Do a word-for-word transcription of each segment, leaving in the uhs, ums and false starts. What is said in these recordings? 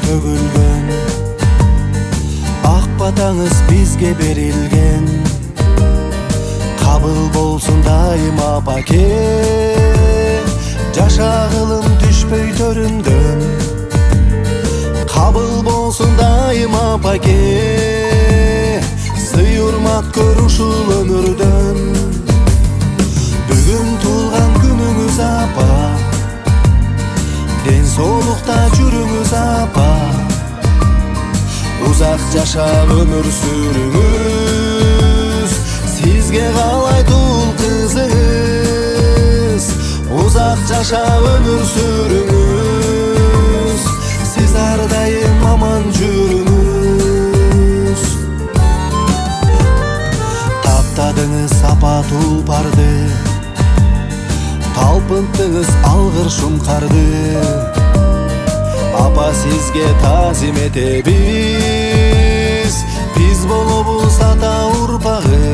төгүлгөн, ак батаңыз бизге берилген. Кабыл болсун дайыма баке, жашагылым түшпөй төрүндөн. Кабыл болсун дайыма баке, сый урмат көр ушул өмүрдөн. Бүгүн туулган күнүңүз апа, ден соолукта жүрүңүз апа. Узак жашап өмүр сүрүңүз, сизге каалайт ул кызыңыз. Узак жашап өмүр сүрүңүз, сиз ар дайым аман жүрүңүз. Таптадыңыз апа тулпарды, талпынттыңыз алгыр шумкарды. Апа сизге таазим этебиз, биз болобуз ата урпагы.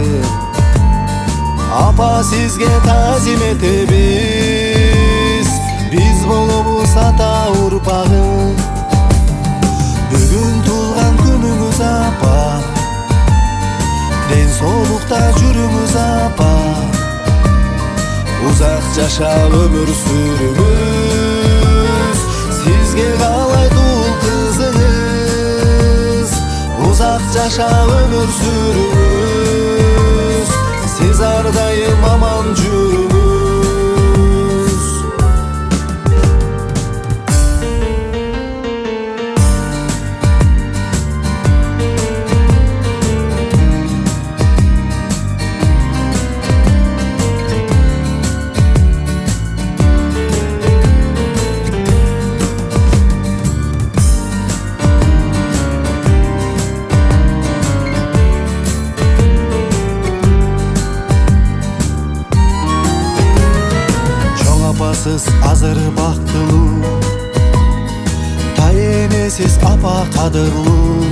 Апа сизге таазим этебиз, биз болобуз ата урпагы. Бүгүн туулган күнүңүз апа, ден соолукта жүрүңүз апа. Узак жашап өмүр сүрүңүз, сизге каалайт ул кызыңыз. Узак жашап өмүр сүрүңүз, сиз ар дайым аман жүрүңүз. Сиз азыр бактылуу, тай эмесиз апа кадырлуу.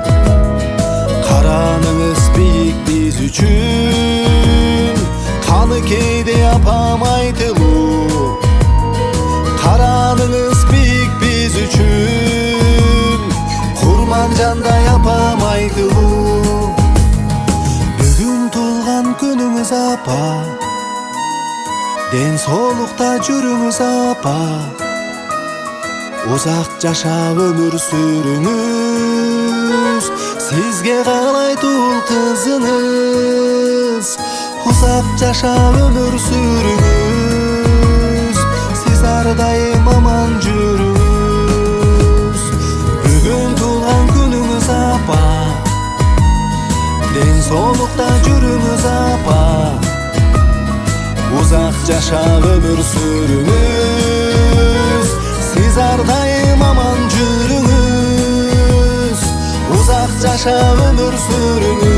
Караныңыз бийик биз үчүн, каны кейде апам айтылуу. Караныңыз бийик биз үчүн, курман жандай апам айтылуу. Бүгүн туулган күнүңүз апа, ден соолукта жүрүңүз апа. Узак жашап өмүр сүрүңүз, сизге каалайт ул кызыңыз. Узак жашап өмүр сүрүңүз, сиз ар дайым аман жүрүңүз. Бүгүн туулган күнүңүз апа, ден соолукта жүрүңүз апа. Узак жашап өмүр сүрүңүз, сиз ар дайым аман жүрүңүз. Узак жашап өмүр сүрүңүз.